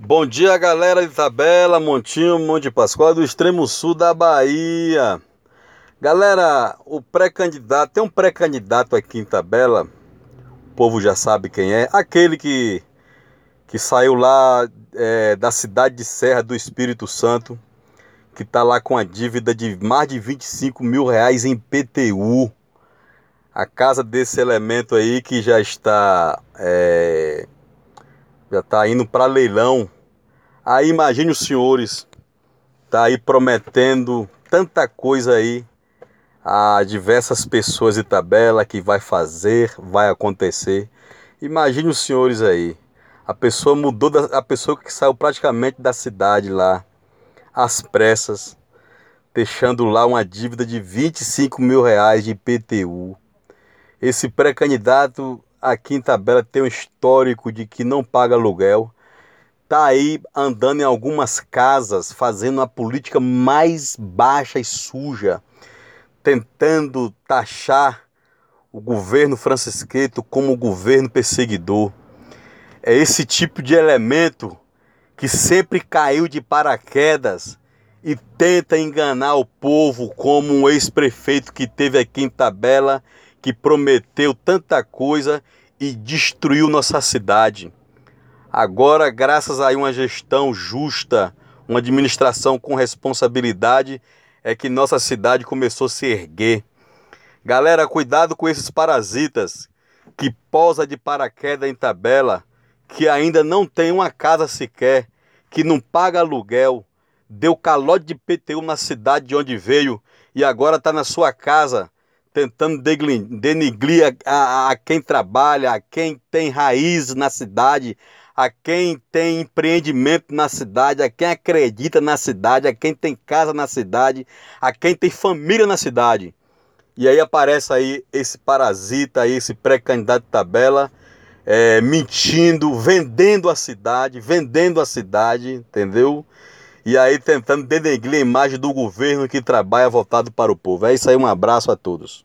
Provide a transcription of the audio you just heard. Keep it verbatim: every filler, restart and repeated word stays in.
Bom dia, galera de Itabela, Montinho, Monte Pascoal, do extremo sul da Bahia. Galera, o pré-candidato, tem um pré-candidato aqui em Itabela, o povo já sabe quem é, aquele que, que saiu lá é, da cidade de Serra do Espírito Santo, que está lá com a dívida de mais de vinte e cinco mil reais em I P T U. A casa desse elemento aí que já está, é, já está indo para leilão. Aí imagine os senhores, tá aí prometendo tanta coisa aí a diversas pessoas de Itabela que vai fazer, vai acontecer. Imagine os senhores aí, a pessoa mudou, da, a pessoa que saiu praticamente da cidade lá, às pressas, deixando lá uma dívida de vinte e cinco mil reais de I P T U. Esse pré-candidato aqui em Itabela tem um histórico de que não paga aluguel. Tá aí andando em algumas casas, fazendo a política mais baixa e suja, tentando taxar o governo Francisqueto como o governo perseguidor. É esse tipo de elemento que sempre caiu de paraquedas e tenta enganar o povo, como um ex-prefeito que teve aqui em Itabela, que prometeu tanta coisa e destruiu nossa cidade. Agora, graças a uma gestão justa, uma administração com responsabilidade, é que nossa cidade começou a se erguer. Galera, cuidado com esses parasitas que pousa de paraquedas em Itabela, que ainda não tem uma casa sequer, que não paga aluguel, deu calote de I P T U na cidade de onde veio e agora está na sua casa tentando denigrir a, a, a quem trabalha, a quem tem raiz na cidade, a quem tem empreendimento na cidade, a quem acredita na cidade, a quem tem casa na cidade, a quem tem família na cidade. E aí aparece aí esse parasita, aí, esse pré-candidato de Itabela, é, mentindo, vendendo a cidade, vendendo a cidade, entendeu? E aí tentando denegrir a imagem do governo que trabalha voltado para o povo. É isso aí, um abraço a todos.